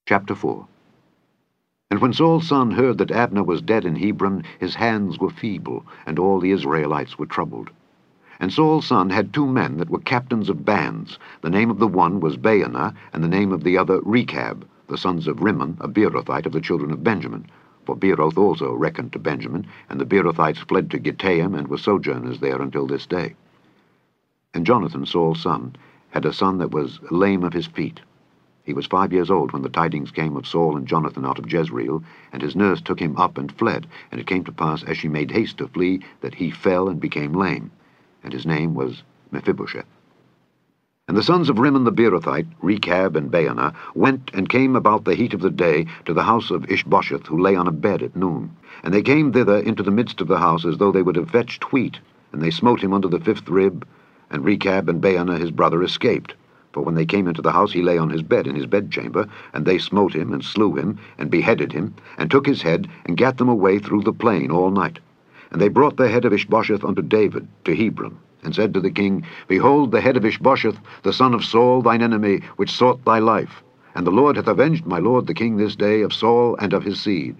Chapter 4. And when Saul's son heard that Abner was dead in Hebron, his hands were feeble, and all the Israelites were troubled. And Saul's son had 2 men that were captains of bands. The name of the one was Baanah, and the name of the other Rechab, the sons of Rimmon, a Beerothite of the children of Benjamin. For Beeroth also reckoned to Benjamin, and the Beerothites fled to Gittaim, and were sojourners there until this day. And Jonathan, Saul's son, had a son that was lame of his feet. He was 5 years old when the tidings came of Saul and Jonathan out of Jezreel, and his nurse took him up and fled. And it came to pass, as she made haste to flee, that he fell and became lame. And his name was Mephibosheth. And the sons of Rimmon the Beerothite, Rechab and Baanah, went and came about the heat of the day to the house of Ishbosheth, who lay on a bed at noon. And they came thither into the midst of the house, as though they would have fetched wheat. And they smote him under the 5th rib, and Rechab and Baanah his brother escaped. For when they came into the house, he lay on his bed in his bedchamber, and they smote him, and slew him, and beheaded him, and took his head, and gat them away through the plain all night. And they brought the head of Ishbosheth unto David to Hebron, and said to the king, Behold the head of Ishbosheth, the son of Saul thine enemy, which sought thy life. And the Lord hath avenged my lord the king this day of Saul and of his seed.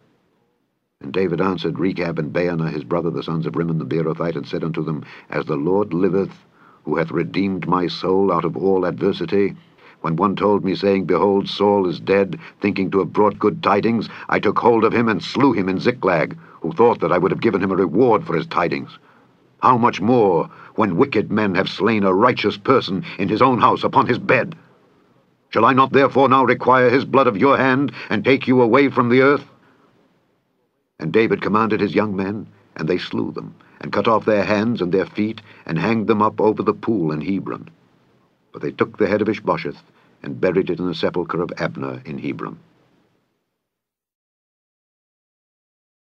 And David answered Rechab and Baanah his brother, the sons of Rimmon the Beerothite, and said unto them, As the Lord liveth, who hath redeemed my soul out of all adversity, when one told me, saying, Behold, Saul is dead, thinking to have brought good tidings, I took hold of him and slew him in Ziklag, who thought that I would have given him a reward for his tidings. How much more, when wicked men have slain a righteous person in his own house upon his bed? Shall I not therefore now require his blood of your hand, and take you away from the earth? And David commanded his young men, and they slew them, and cut off their hands and their feet, and hanged them up over the pool in Hebron. But they took the head of Ishbosheth, and buried it in the sepulchre of Abner in Hebron.